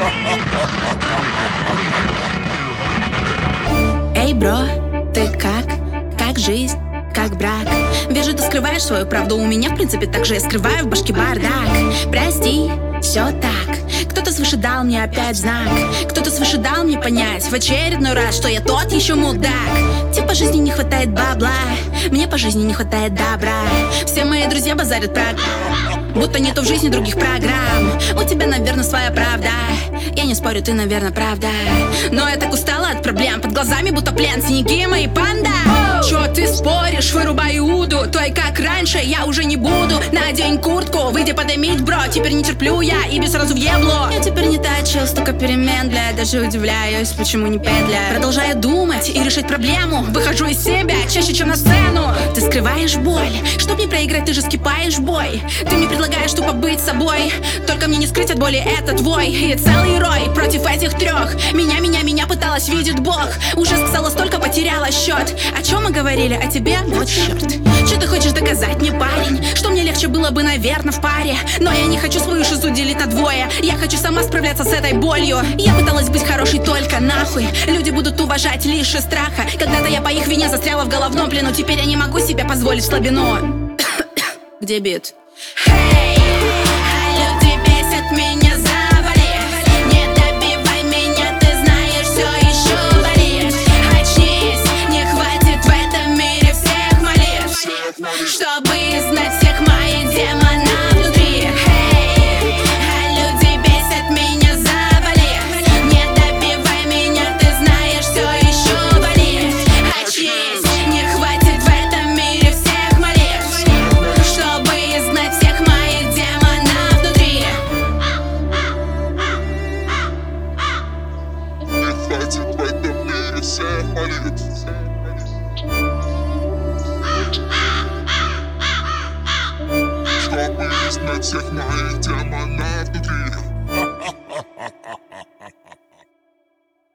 Эй, бро, ты как? Как жизнь? Как брак? Вижу, ты скрываешь свою правду. У меня, в принципе, так же я скрываю в башке бардак. Прости, все так. Кто-то свыше дал мне опять знак. Кто-то свыше дал мне понять в очередной раз, что я тот еще мудак. Тебе по жизни не хватает бабла, мне по жизни не хватает добра. Все мои друзья базарят про будто нету в жизни других программ. У тебя, наверное, своя правда. Я не спорю, ты, наверное, правда. Но я так устала от проблем. Под глазами будто плен, синяки мои панда. Чё ты споришь, вырубай уду. Той, как раньше, я уже не буду. Надень куртку, выйди подымить, бро. Теперь не терплю я, и сразу в ебло. Я теперь не та чел, столько перемен, бля. Даже удивляюсь, почему не петля. Продолжаю думать и решить проблему. Выхожу из себя чаще, чем на сцену. Ты скрываешь боль, чтоб не проиграть, ты же скипаешь в бой. Ты мне предлагаешь тупо быть собой. Только мне не скрыть от боли, это твой. И целый рой против этих трех. Меня пыталась видеть Бог. Уже сказала столько, потеряла счет. О чем мы говорили, о тебе? Вот черт. Что ты хочешь доказать мне, парень? Что мне легче было бы, наверное, в паре. Но я не хочу свою шизу делить на двое. Я хочу сама справляться с этой болью. Я пыталась быть хорошей только нахуй. Люди будут уважать лишь из страха. Когда-то я по их вине застряла в головном плену. Теперь я не могу себе позволить слабину. Где бит? Hey, люди бесят меня, завали. Не добивай меня, ты знаешь, все еще болит. Очнись, не хватит в этом мире всех молитв, чтобы знать всех моих демонов внутри. Hey, люди бесят меня, завали. Не добивай меня, ты знаешь, все еще болит. Очнись, не хватит в этом мире всех молитв, чтобы знать всех моих демонов внутри. Не хватит в этом мире всех молитв, чтобы знать всех моих демонов.